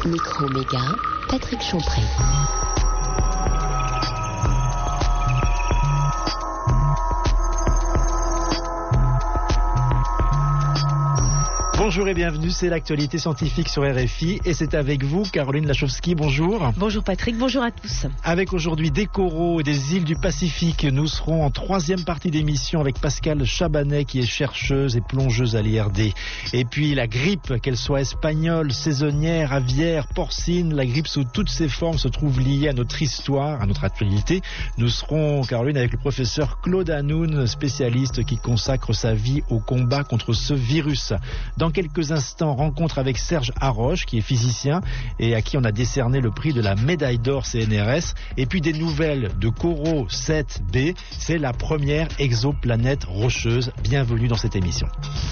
Micro-méga, Patrick Champré. Bonjour et bienvenue, c'est l'actualité scientifique sur RFI et c'est avec vous Caroline Lachowski, bonjour. Bonjour Patrick, bonjour à tous. Avec aujourd'hui des coraux et des îles du Pacifique, nous serons en troisième partie d'émission avec Pascale Chabanet qui est chercheuse et plongeuse à l'IRD. Et puis la grippe, qu'elle soit espagnole, saisonnière, aviaire, porcine, la grippe sous toutes ses formes se trouve liée à notre histoire, à notre actualité. Nous serons, Caroline, avec le professeur Claude Hanoun, spécialiste qui consacre sa vie au combat contre ce virus. Dans quelques instants, rencontre avec Serge Haroche, qui est physicien et à qui on a décerné le prix de la médaille d'or CNRS. Et puis des nouvelles de Corot 7b, c'est la première exoplanète rocheuse. Bienvenue dans cette émission.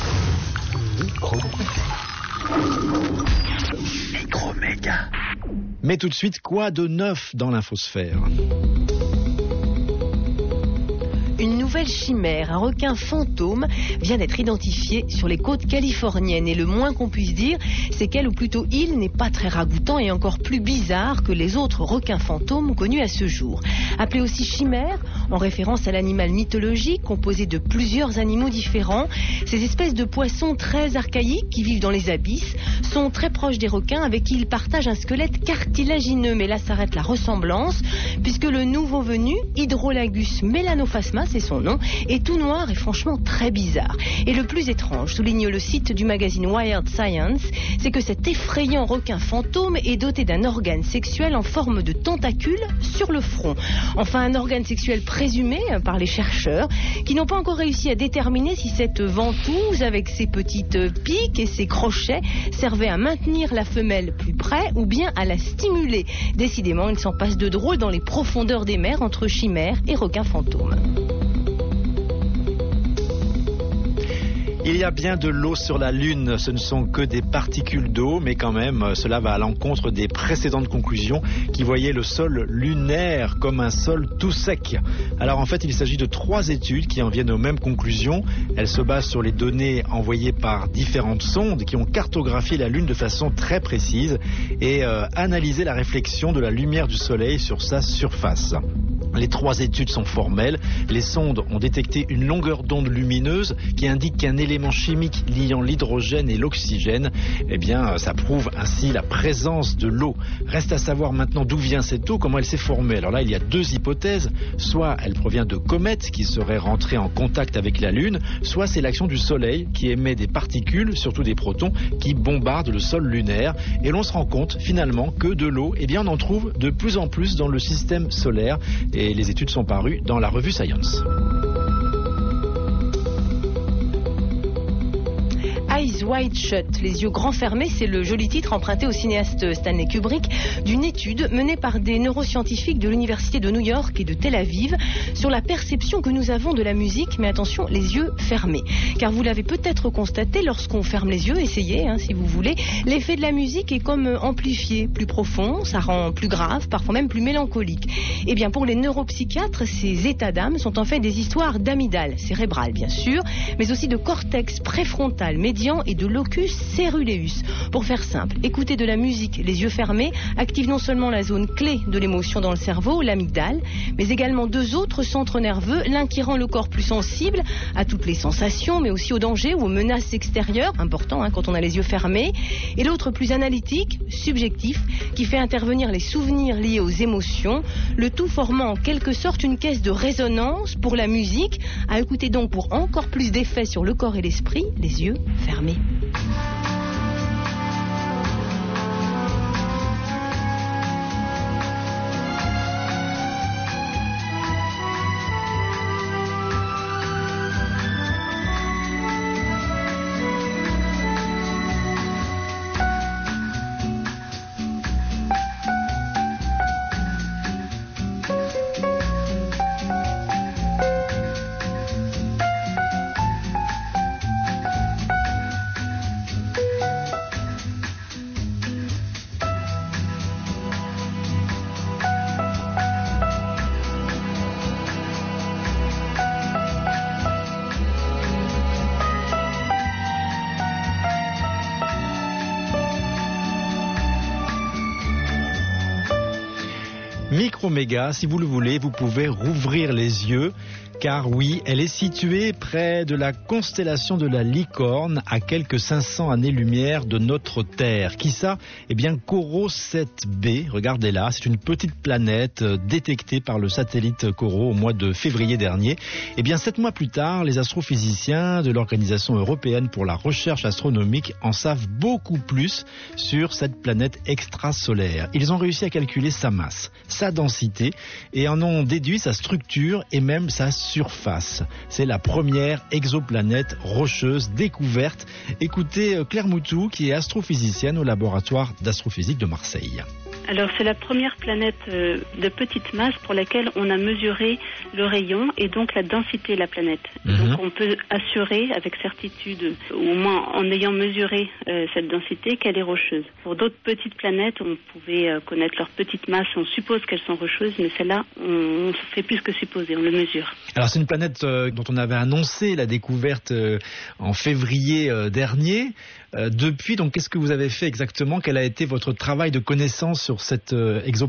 Micro-méga. Mais tout de suite, quoi de neuf dans l'infosphère ? Une nouvelle chimère, un requin fantôme, vient d'être identifié sur les côtes californiennes. Et le moins qu'on puisse dire, c'est qu'elle, ou plutôt il, n'est pas très ragoûtant et encore plus bizarre que les autres requins fantômes connus à ce jour. Appelé aussi chimère, en référence à l'animal mythologique composé de plusieurs animaux différents, ces espèces de poissons très archaïques qui vivent dans les abysses sont très proches des requins avec qui ils partagent un squelette cartilagineux. Mais là s'arrête la ressemblance, puisque le nouveau venu, Hydrolagus melanophasma, c'est son nom, est tout noir et franchement très bizarre. Et le plus étrange, souligne le site du magazine Wired Science, c'est que cet effrayant requin fantôme est doté d'un organe sexuel en forme de tentacule sur le front. Enfin, un organe sexuel présumé par les chercheurs qui n'ont pas encore réussi à déterminer si cette ventouse avec ses petites piques et ses crochets servait à maintenir la femelle plus près ou bien à la stimuler. Décidément, il s'en passe de drôle dans les profondeurs des mers entre chimères et requins fantômes. Il y a bien de l'eau sur la Lune, ce ne sont que des particules d'eau, mais quand même, cela va à l'encontre des précédentes conclusions qui voyaient le sol lunaire comme un sol tout sec. Alors en fait, il s'agit de 3 études qui en viennent aux mêmes conclusions. Elles se basent sur les données envoyées par différentes sondes qui ont cartographié la Lune de façon très précise et analysé la réflexion de la lumière du Soleil sur sa surface. Les 3 études sont formelles. Les sondes ont détecté une longueur d'onde lumineuse qui indique qu'un élément chimique liant l'hydrogène et l'oxygène, ça prouve ainsi la présence de l'eau. Reste à savoir maintenant d'où vient cette eau, comment elle s'est formée. Alors là, il y a 2 hypothèses. Soit elle provient de comètes qui seraient rentrées en contact avec la Lune, soit c'est l'action du Soleil qui émet des particules, surtout des protons, qui bombardent le sol lunaire. Et l'on se rend compte finalement que de l'eau, on en trouve de plus en plus dans le système solaire. Et les études sont parues dans la revue Science. Eyes Wide Shut, les yeux grands fermés, c'est le joli titre emprunté au cinéaste Stanley Kubrick d'une étude menée par des neuroscientifiques de l'université de New York et de Tel Aviv sur la perception que nous avons de la musique, mais attention, les yeux fermés. Car vous l'avez peut-être constaté, lorsqu'on ferme les yeux, essayez si vous voulez, l'effet de la musique est comme amplifié, plus profond, ça rend plus grave, parfois même plus mélancolique. Eh bien pour les neuropsychiatres, ces états d'âme sont en fait des histoires d'amygdale, cérébrale bien sûr, mais aussi de cortex préfrontal, médian et de locus ceruleus. Pour faire simple, écouter de la musique les yeux fermés active non seulement la zone clé de l'émotion dans le cerveau, l'amygdale, mais également 2 autres centres nerveux, l'un qui rend le corps plus sensible à toutes les sensations, mais aussi aux dangers ou aux menaces extérieures, important quand on a les yeux fermés, et l'autre plus analytique, subjectif, qui fait intervenir les souvenirs liés aux émotions, le tout formant en quelque sorte une caisse de résonance pour la musique, à écouter donc pour encore plus d'effet sur le corps et l'esprit, les yeux fermés. Microméga, si vous le voulez, vous pouvez rouvrir les yeux. Car oui, elle est située près de la constellation de la Licorne, à quelques 500 années-lumière de notre Terre. Qui ça ? Eh bien, Corot 7b, regardez-là, c'est une petite planète détectée par le satellite Corot au mois de février dernier. Eh bien, 7 mois plus tard, les astrophysiciens de l'Organisation européenne pour la recherche astronomique en savent beaucoup plus sur cette planète extrasolaire. Ils ont réussi à calculer sa masse, sa densité et en ont déduit sa structure et même sa surface. C'est la première exoplanète rocheuse découverte. Écoutez Claire Moutou, qui est astrophysicienne au laboratoire d'astrophysique de Marseille. Alors c'est la première planète de petite masse pour laquelle on a mesuré le rayon et donc la densité de la planète. Donc on peut assurer avec certitude, ou au moins en ayant mesuré cette densité, qu'elle est rocheuse. Pour d'autres petites planètes, on pouvait connaître leur petite masse, on suppose qu'elles sont rocheuses, mais celle-là, on fait plus que supposer, on le mesure. Alors c'est une planète dont on avait annoncé la découverte en février dernier. Depuis, donc, qu'est-ce que vous avez fait exactement ? Quel a été votre travail de connaissance sur cette exoplanète ?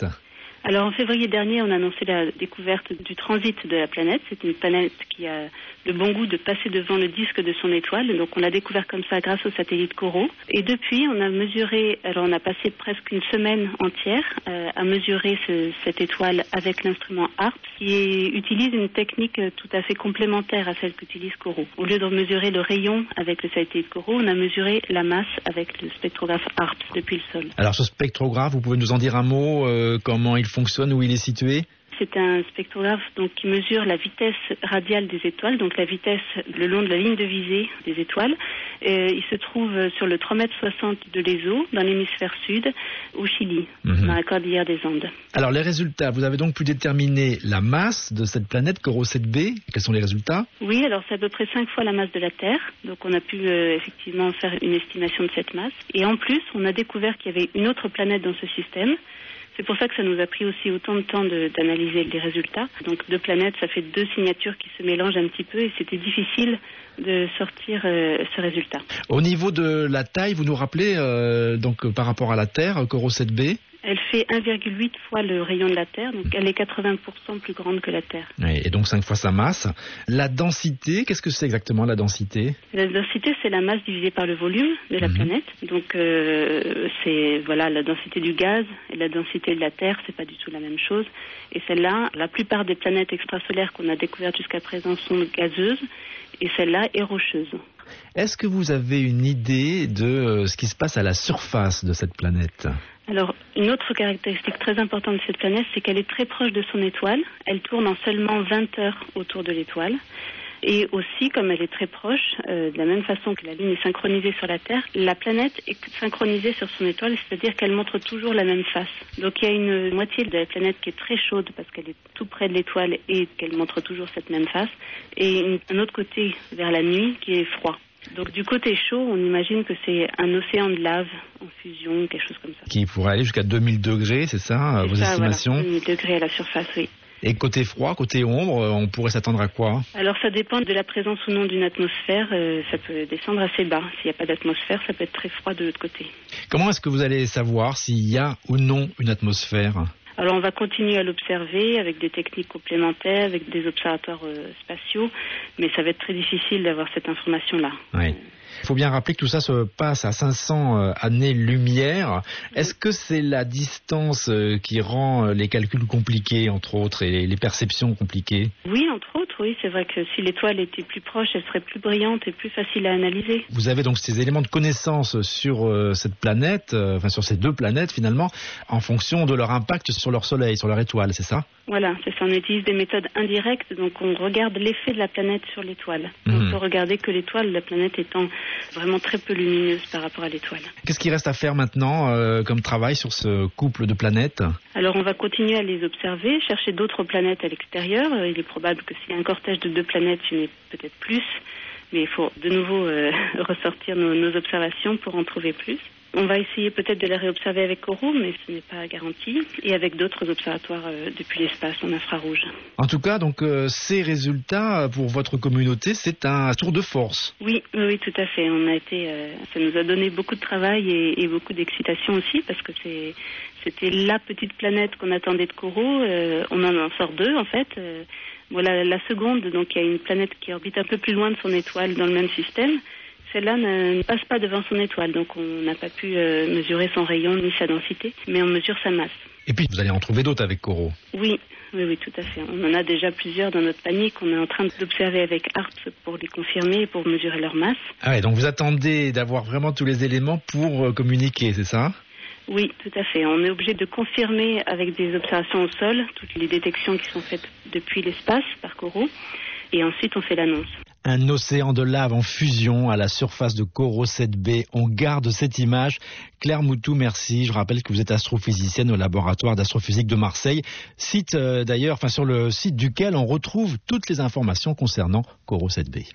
Alors en février dernier, on a annoncé la découverte du transit de la planète. C'est une planète qui a le bon goût de passer devant le disque de son étoile. Donc on l'a découvert comme ça grâce au satellite Corot. Et depuis, on a mesuré, alors on a passé presque une semaine entière à mesurer cette étoile avec l'instrument HARPS, qui utilise une technique tout à fait complémentaire à celle qu'utilise Corot. Au lieu de mesurer le rayon avec le satellite Corot, on a mesuré la masse avec le spectrographe HARPS depuis le sol. Alors ce spectrographe, vous pouvez nous en dire un mot, comment il fonctionne, où il est situé ? C'est un spectrographe donc, qui mesure la vitesse radiale des étoiles, donc la vitesse le long de la ligne de visée des étoiles. Il se trouve sur le 3,60 m de l'ESO, dans l'hémisphère sud, au Chili, dans la cordillère des Andes. Alors les résultats, vous avez donc pu déterminer la masse de cette planète Corot 7b. Quels sont les résultats ? Oui, alors c'est à peu près 5 fois la masse de la Terre. Donc on a pu effectivement faire une estimation de cette masse. Et en plus, on a découvert qu'il y avait une autre planète dans ce système. C'est pour ça que ça nous a pris aussi autant de temps d'analyser les résultats. Donc 2 planètes, ça fait 2 signatures qui se mélangent un petit peu et c'était difficile de sortir ce résultat. Au niveau de la taille, vous nous rappelez donc par rapport à la Terre, Corot 7b ? Elle fait 1,8 fois le rayon de la Terre, donc elle est 80% plus grande que la Terre. Oui, et donc 5 fois sa masse. La densité, qu'est-ce que c'est exactement la densité ? La densité, c'est la masse divisée par le volume de la planète. Donc c'est voilà la densité du gaz et la densité de la Terre, c'est pas du tout la même chose. Et celle-là, la plupart des planètes extrasolaires qu'on a découvertes jusqu'à présent sont gazeuses, et celle-là est rocheuse. Est-ce que vous avez une idée de ce qui se passe à la surface de cette planète ? Alors, une autre caractéristique très importante de cette planète, c'est qu'elle est très proche de son étoile. Elle tourne en seulement 20 heures autour de l'étoile. Et aussi, comme elle est très proche, de la même façon que la Lune est synchronisée sur la Terre, la planète est synchronisée sur son étoile, c'est-à-dire qu'elle montre toujours la même face. Donc il y a une moitié de la planète qui est très chaude parce qu'elle est tout près de l'étoile et qu'elle montre toujours cette même face, et un autre côté vers la nuit qui est froid. Donc du côté chaud, on imagine que c'est un océan de lave en fusion, quelque chose comme ça. Qui pourrait aller jusqu'à 2000 degrés, c'est ça, vos estimations ? Voilà, 2000 degrés à la surface, oui. Et côté froid, côté ombre, on pourrait s'attendre à quoi ? Alors ça dépend de la présence ou non d'une atmosphère, ça peut descendre assez bas. S'il n'y a pas d'atmosphère, ça peut être très froid de l'autre côté. Comment est-ce que vous allez savoir s'il y a ou non une atmosphère ? Alors on va continuer à l'observer avec des techniques complémentaires, avec des observateurs spatiaux, mais ça va être très difficile d'avoir cette information-là. Oui. Il faut bien rappeler que tout ça se passe à 500 années-lumière. Est-ce que c'est la distance qui rend les calculs compliqués, entre autres, et les perceptions compliquées ? Oui, entre autres, oui. C'est vrai que si l'étoile était plus proche, elle serait plus brillante et plus facile à analyser. Vous avez donc ces éléments de connaissance sur cette planète, enfin sur ces 2 planètes finalement, en fonction de leur impact sur leur soleil, sur leur étoile, c'est ça ? Voilà, c'est ça. On utilise des méthodes indirectes, donc on regarde l'effet de la planète sur l'étoile. On peut regarder que l'étoile, la planète étant vraiment très peu lumineuse par rapport à l'étoile. Qu'est-ce qu'il reste à faire maintenant comme travail sur ce couple de planètes ? Alors on va continuer à les observer, chercher d'autres planètes à l'extérieur. Il est probable que s'il y a un cortège de 2 planètes, il y en ait peut-être plus, mais il faut de nouveau ressortir nos observations pour en trouver plus. On va essayer peut-être de les réobserver avec Kourou, mais ce n'est pas garanti, et avec d'autres observatoires depuis l'espace en infrarouge. En tout cas, donc ces résultats pour votre communauté, c'est un tour de force. Oui, tout à fait. Ça nous a donné beaucoup de travail et beaucoup d'excitation aussi, parce que c'était la petite planète qu'on attendait de Kourou. On en sort 2 en fait. Voilà la seconde, donc il y a une planète qui orbite un peu plus loin de son étoile dans le même système. Celle-là ne passe pas devant son étoile, donc on n'a pas pu mesurer son rayon ni sa densité, mais on mesure sa masse. Et puis vous allez en trouver d'autres avec Kourou. Oui, tout à fait. On en a déjà plusieurs dans notre panier qu'on est en train d'observer avec ARPS pour les confirmer et pour mesurer leur masse. Ah ouais, donc vous attendez d'avoir vraiment tous les éléments pour communiquer, c'est ça ? Oui, tout à fait. On est obligé de confirmer avec des observations au sol toutes les détections qui sont faites depuis l'espace par Kourou, et ensuite on fait l'annonce. Un océan de lave en fusion à la surface de Kourou 7b. On garde cette image. Claire Moutou, merci. Je rappelle que vous êtes astrophysicienne au laboratoire d'astrophysique de Marseille. Site sur le site duquel on retrouve toutes les informations concernant Kourou 7b.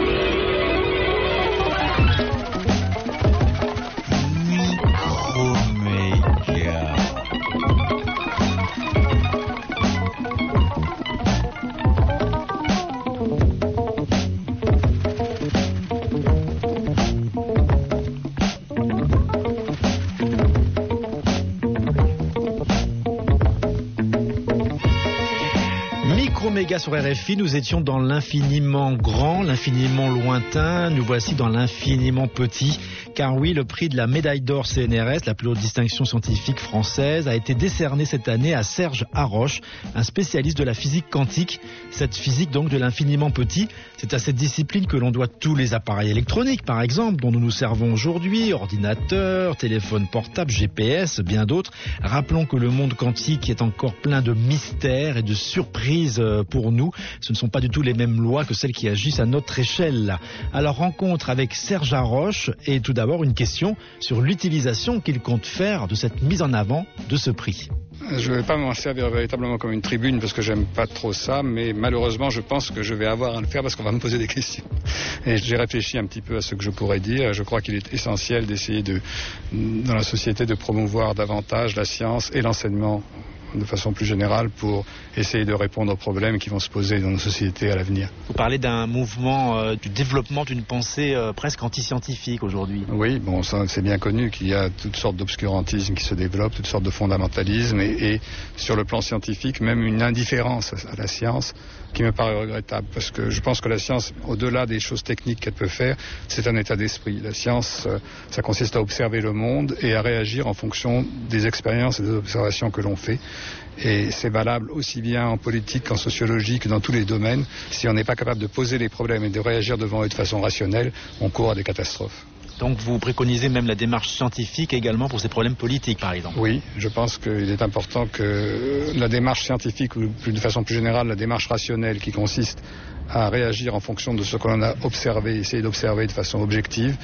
Microméga sur RFI, nous étions dans l'infiniment grand, l'infiniment lointain, nous voici dans l'infiniment petit. Car oui, le prix de la médaille d'or CNRS, la plus haute distinction scientifique française, a été décerné cette année à Serge Haroche, un spécialiste de la physique quantique. Cette physique donc de l'infiniment petit, c'est à cette discipline que l'on doit tous les appareils électroniques, par exemple, dont nous nous servons aujourd'hui, ordinateurs, téléphones portables, GPS, bien d'autres. Rappelons que le monde quantique est encore plein de mystères et de surprises pour nous. Ce ne sont pas du tout les mêmes lois que celles qui agissent à notre échelle. Alors, rencontre avec Serge Haroche et tout d'abord une question sur l'utilisation qu'il compte faire de cette mise en avant de ce prix. Je ne vais pas m'en servir véritablement comme une tribune parce que j'aime pas trop ça, mais malheureusement je pense que je vais avoir à le faire parce qu'on va me poser des questions. Et j'ai réfléchi un petit peu à ce que je pourrais dire. Je crois qu'il est essentiel d'essayer dans la société de promouvoir davantage la science et l'enseignement de façon plus générale pour essayer de répondre aux problèmes qui vont se poser dans nos sociétés à l'avenir. Vous parlez d'un mouvement du développement d'une pensée presque anti-scientifique aujourd'hui. Oui, bon, ça, c'est bien connu qu'il y a toutes sortes d'obscurantismes qui se développent, toutes sortes de fondamentalismes et sur le plan scientifique, même une indifférence à la science qui me paraît regrettable parce que je pense que la science, au-delà des choses techniques qu'elle peut faire, c'est un état d'esprit. La science, ça consiste à observer le monde et à réagir en fonction des expériences et des observations que l'on fait. Et c'est valable aussi bien en politique qu'en sociologie que dans tous les domaines. Si on n'est pas capable de poser les problèmes et de réagir devant eux de façon rationnelle, on court à des catastrophes. Donc vous préconisez même la démarche scientifique également pour ces problèmes politiques, par exemple. Oui, je pense qu'il est important que la démarche scientifique, ou de façon plus générale, la démarche rationnelle qui consiste à réagir en fonction de ce que l'on a observé, essayer d'observer de façon objective,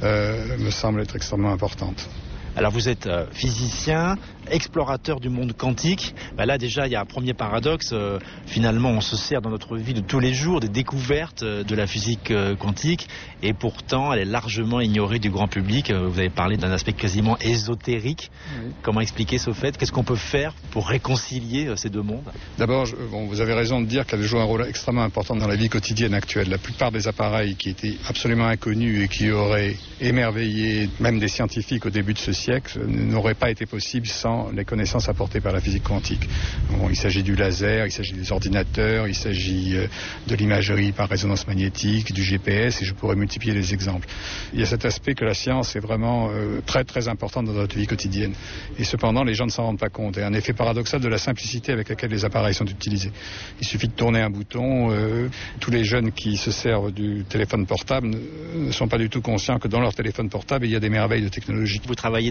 me semble être extrêmement importante. Alors vous êtes physicien, explorateur du monde quantique. Là déjà il y a un premier paradoxe. Finalement on se sert dans notre vie de tous les jours des découvertes de la physique quantique et pourtant elle est largement ignorée du grand public. Vous avez parlé d'un aspect quasiment ésotérique. Oui. Comment expliquer ce fait? Qu'est-ce qu'on peut faire pour réconcilier ces deux mondes? D'abord, vous avez raison de dire qu'elle joue un rôle extrêmement important dans la vie quotidienne actuelle. La plupart des appareils qui étaient absolument inconnus et qui auraient émerveillé même des scientifiques au début de ce siècle n'auraient pas été possibles sans les connaissances apportées par la physique quantique. Il s'agit du laser, il s'agit des ordinateurs, il s'agit de l'imagerie par résonance magnétique, du GPS, et je pourrais multiplier les exemples. Il y a cet aspect que la science est vraiment très très importante dans notre vie quotidienne. Et cependant, les gens ne s'en rendent pas compte. Et un effet paradoxal de la simplicité avec laquelle les appareils sont utilisés. Il suffit de tourner un bouton. Tous les jeunes qui se servent du téléphone portable ne sont pas du tout conscients que dans leur téléphone portable, il y a des merveilles de technologie. Vous travaillez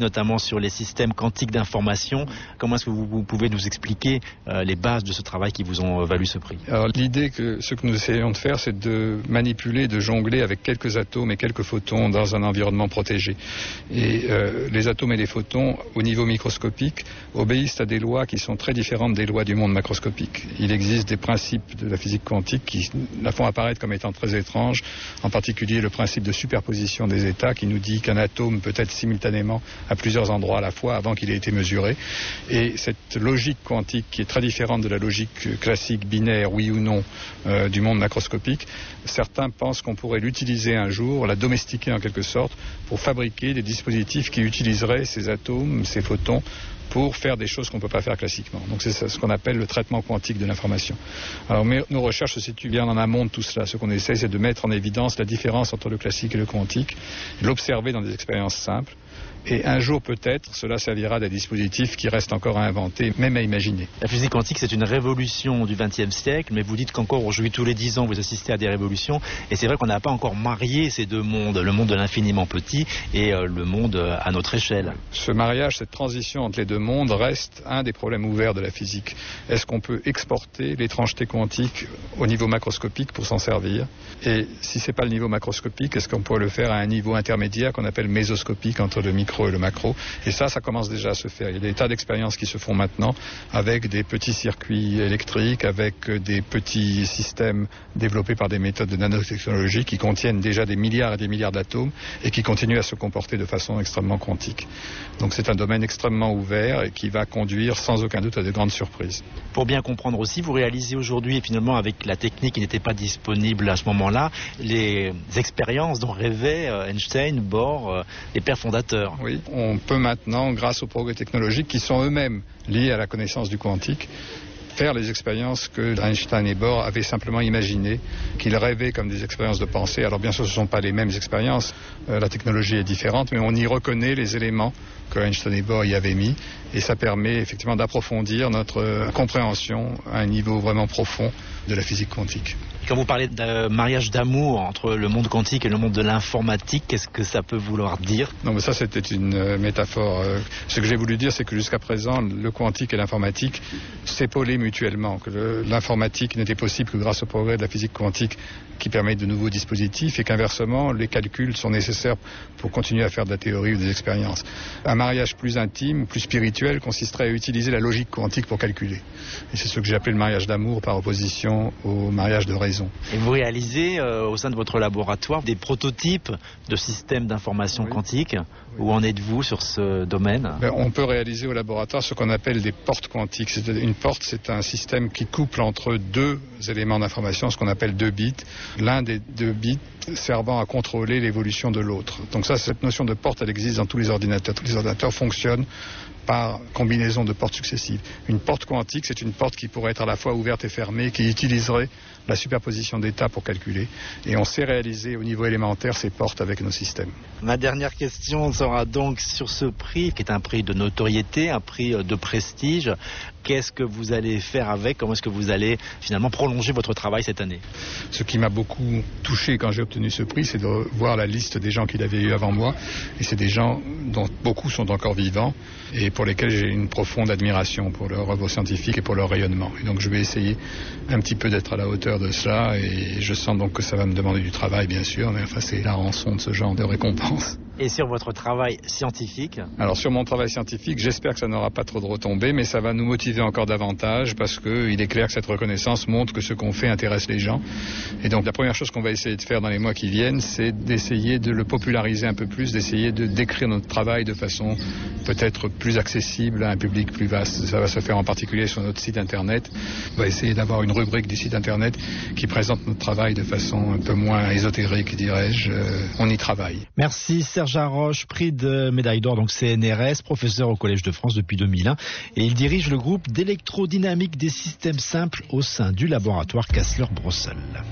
notamment sur les systèmes quantiques d'information. Comment est-ce que vous pouvez nous expliquer les bases de ce travail qui vous ont valu ce prix? Alors l'idée, ce que nous essayons de faire, c'est de manipuler, de jongler avec quelques atomes et quelques photons dans un environnement protégé. Et les atomes et les photons, au niveau microscopique, obéissent à des lois qui sont très différentes des lois du monde macroscopique. Il existe des principes de la physique quantique qui la font apparaître comme étant très étranges, en particulier le principe de superposition des états qui nous dit qu'un atome peut être simultanément à plusieurs endroits à la fois avant qu'il ait été mesuré. Et cette logique quantique qui est très différente de la logique classique binaire, oui ou non, du monde macroscopique, certains pensent qu'on pourrait l'utiliser un jour, la domestiquer en quelque sorte, pour fabriquer des dispositifs qui utiliseraient ces atomes, ces photons, pour faire des choses qu'on ne peut pas faire classiquement. Donc c'est ce qu'on appelle le traitement quantique de l'information. Alors nos recherches se situent bien en amont de tout cela. Ce qu'on essaie, c'est de mettre en évidence la différence entre le classique et le quantique, l'observer dans des expériences simples. Et un jour peut-être, cela servira des dispositifs qui restent encore à inventer, même à imaginer. La physique quantique, c'est une révolution du XXe siècle, mais vous dites qu'encore aujourd'hui, tous les 10 ans, vous assistez à des révolutions. Et c'est vrai qu'on n'a pas encore marié ces deux mondes, le monde de l'infiniment petit et le monde à notre échelle. Ce mariage, cette transition entre les deux mondes reste un des problèmes ouverts de la physique. Est-ce qu'on peut exporter l'étrangeté quantique au niveau macroscopique pour s'en servir? Et si ce n'est pas le niveau macroscopique, est-ce qu'on pourrait le faire à un niveau intermédiaire qu'on appelle mésoscopique entre le micro et le macro? Et ça commence déjà à se faire. Il y a des tas d'expériences qui se font maintenant avec des petits circuits électriques, avec des petits systèmes développés par des méthodes de nanotechnologie qui contiennent déjà des milliards et des milliards d'atomes et qui continuent à se comporter de façon extrêmement quantique. Donc c'est un domaine extrêmement ouvert et qui va conduire sans aucun doute à de grandes surprises. Pour bien comprendre aussi, vous réalisez aujourd'hui, et finalement avec la technique qui n'était pas disponible à ce moment-là, les expériences dont rêvaient Einstein, Bohr, les pères fondateurs. Oui, on peut maintenant, grâce aux progrès technologiques qui sont eux-mêmes liés à la connaissance du quantique, faire les expériences que Einstein et Bohr avaient simplement imaginées, qu'ils rêvaient comme des expériences de pensée. Alors bien sûr, ce ne sont pas les mêmes expériences, la technologie est différente, mais on y reconnaît les éléments que Einstein et Bohr y avaient mis, et ça permet effectivement d'approfondir notre compréhension à un niveau vraiment profond de la physique quantique. Quand vous parlez de mariage d'amour entre le monde quantique et le monde de l'informatique, qu'est-ce que ça peut vouloir dire? Non, mais ça c'était une métaphore. Ce que j'ai voulu dire, c'est que jusqu'à présent, le quantique et l'informatique s'épaulaient mutuellement, que l'informatique n'était possible que grâce au progrès de la physique quantique qui permet de nouveaux dispositifs, et qu'inversement, les calculs sont nécessaires pour continuer à faire de la théorie ou des expériences. Un mariage plus intime, plus spirituel, consisterait à utiliser la logique quantique pour calculer. Et c'est ce que j'ai appelé le mariage d'amour par opposition au mariage de raison. Et vous réalisez au sein de votre laboratoire des prototypes de systèmes d'information quantique. Où en êtes-vous sur ce domaine? On peut réaliser au laboratoire ce qu'on appelle des portes quantiques. Une porte, c'est un système qui couple entre deux éléments d'information, ce qu'on appelle 2 bits. L'un des 2 bits servant à contrôler l'évolution de l'autre. Donc ça, cette notion de porte, elle existe dans tous les ordinateurs. Tous les ordinateurs fonctionnent par combinaison de portes successives. Une porte quantique, c'est une porte qui pourrait être à la fois ouverte et fermée, qui utiliserait la superposition d'états pour calculer. Et on sait réaliser au niveau élémentaire ces portes avec nos systèmes. Ma dernière question sera donc sur ce prix, qui est un prix de notoriété, un prix de prestige. Qu'est-ce que vous allez faire avec? Comment est-ce que vous allez finalement prolonger votre travail cette année? Ce qui m'a beaucoup touché quand j'ai obtenu ce prix, c'est de voir la liste des gens qui l'avaient eu avant moi. Et c'est des gens dont beaucoup sont encore vivants et pour lesquels j'ai une profonde admiration pour leur œuvre scientifique et pour leur rayonnement. Et donc je vais essayer un petit peu d'être à la hauteur de cela, et je sens donc que ça va me demander du travail, bien sûr, mais enfin c'est la rançon de ce genre de récompense. Et sur votre travail scientifique? Alors sur mon travail scientifique, j'espère que ça n'aura pas trop de retombées, mais ça va nous motiver encore davantage, parce qu'il est clair que cette reconnaissance montre que ce qu'on fait intéresse les gens. Et donc la première chose qu'on va essayer de faire dans les mois qui viennent, c'est d'essayer de le populariser un peu plus, d'essayer de décrire notre travail de façon peut-être plus accessible à un public plus vaste. Ça va se faire en particulier sur notre site internet. On va essayer d'avoir une rubrique du site internet qui présente notre travail de façon un peu moins ésotérique, dirais-je. On y travaille. Merci Serge Haroche, prix de médaille d'or, donc CNRS, professeur au Collège de France depuis 2001, et il dirige le groupe d'électrodynamique des systèmes simples au sein du laboratoire Kastler-Brossel.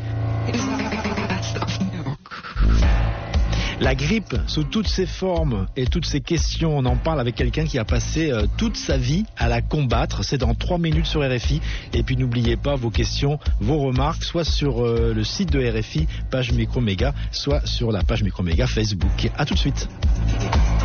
La grippe, sous toutes ses formes et toutes ses questions, on en parle avec quelqu'un qui a passé toute sa vie à la combattre. C'est dans 3 minutes sur RFI. Et puis n'oubliez pas vos questions, vos remarques, soit sur le site de RFI, page Microméga, soit sur la page Microméga Facebook. À tout de suite.